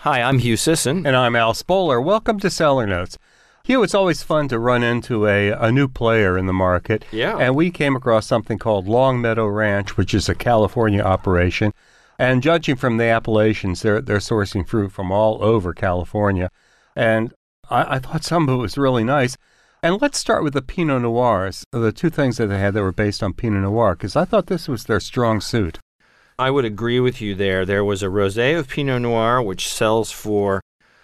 Hi, I'm Hugh Sisson. And I'm Al Spoler. Welcome to Cellar Notes. Hugh, it's always fun to run into a new player in the market. Yeah. And we came across something called Long Meadow Ranch, which is a California operation. And judging from the appellations, they're sourcing fruit from all over California. And I thought some of it was really nice. And let's start with the Pinot Noirs, the two things that they had that were based on Pinot Noir, because I thought this was their strong suit. I would agree with you there. There was a rosé of Pinot Noir, which sells for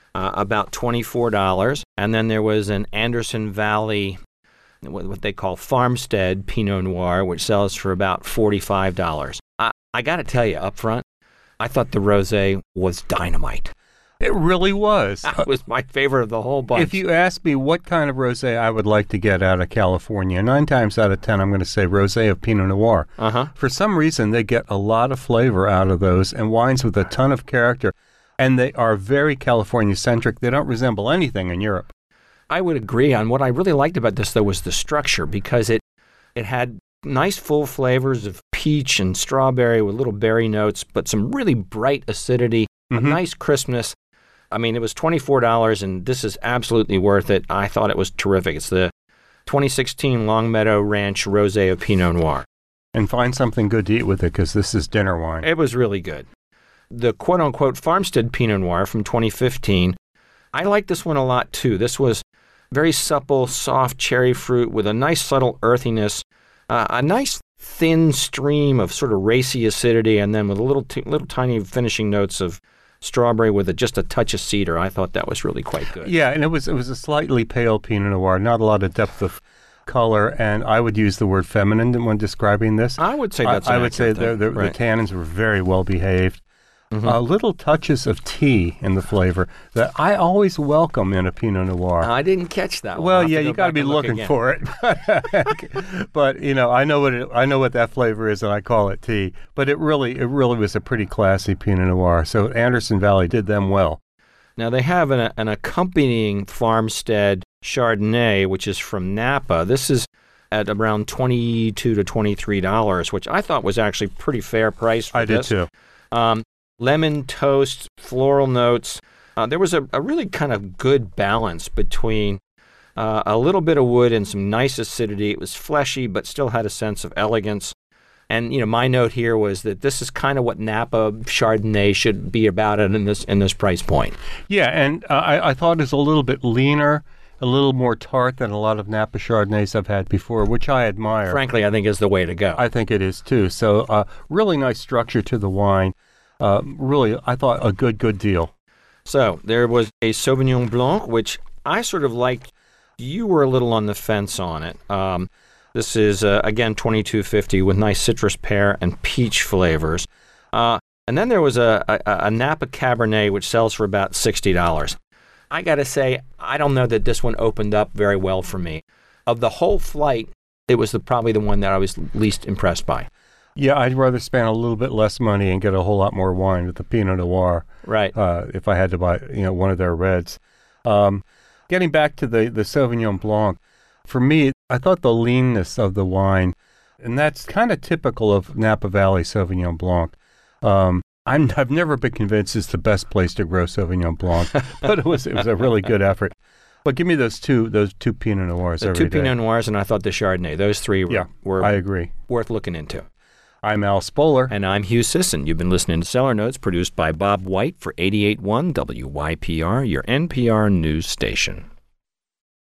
about $24. And then there was an Anderson Valley, what they call Farmstead Pinot Noir, which sells for about $45. I got to tell you up front, I thought the rosé was dynamite. It really was. That was my favorite of the whole bunch. If you ask me what kind of rosé I would like to get out of California, 9 times out of 10, I'm going to say rosé of Pinot Noir. For some reason, they get a lot of flavor out of those and wines with a ton of character. And they are very California-centric. They don't resemble anything in Europe. I would agree on what I really liked about this, though, was the structure, because it had nice full flavors of peach and strawberry with little berry notes, but some really bright acidity, a nice crispness. I mean, it was $24, and this is absolutely worth it. I thought it was terrific. It's the 2016 Long Meadow Ranch Rosé of Pinot Noir. And find something good to eat with it, because this is dinner wine. It was really good. The quote-unquote Farmstead Pinot Noir from 2015, I like this one a lot, too. This was very supple, soft cherry fruit with a nice subtle earthiness, a nice thin stream of sort of racy acidity, and then with a little tiny finishing notes of strawberry with just a touch of cedar. I thought that was really quite good. Yeah, and it was a slightly pale Pinot Noir, not a lot of depth of color, and I would use the word feminine when describing this. I would say that's I would say the tannins were very well behaved. Little touches of tea in the flavor that I always welcome in a Pinot Noir. I didn't catch that one. Well, yeah, you got to be looking for it. But you know, I know what that flavor is, and I call it tea. But it really was a pretty classy Pinot Noir. So Anderson Valley did them well. Now they have an accompanying Farmstead Chardonnay, which is from Napa. This is at around $22 to $23, which I thought was actually pretty fair price for this. I did too. Lemon toast, floral notes. There was a really kind of good balance between a little bit of wood and some nice acidity. It was fleshy, but still had a sense of elegance. And you know, my note here was that this is kind of what Napa Chardonnay should be about in this price point. Yeah, and I thought it was a little bit leaner, a little more tart than a lot of Napa Chardonnays I've had before, which I admire. Frankly, I think is the way to go. I think it is too. So really nice structure to the wine. Really, I thought a good deal. So there was a Sauvignon Blanc, which I sort of liked. You were a little on the fence on it. This is, again, $22.50 with nice citrus pear and peach flavors. And then there was a Napa Cabernet, which sells for about $60. I got to say, I don't know that this one opened up very well for me. Of the whole flight, it was probably the one that I was least impressed by. Yeah, I'd rather spend a little bit less money and get a whole lot more wine with the Pinot Noir. Right. If I had to buy, one of their reds. Getting back to the Sauvignon Blanc, for me, I thought the leanness of the wine, and that's kind of typical of Napa Valley Sauvignon Blanc. I've never been convinced it's the best place to grow Sauvignon Blanc, but it was a really good effort. But give me those two Pinot Noirs every day. The two Pinot Noirs, and I thought the Chardonnay. Those three were I agree. Worth looking into. I'm Al Spoler. And I'm Hugh Sisson. You've been listening to Cellar Notes, produced by Bob White for 88.1 WYPR, your NPR news station.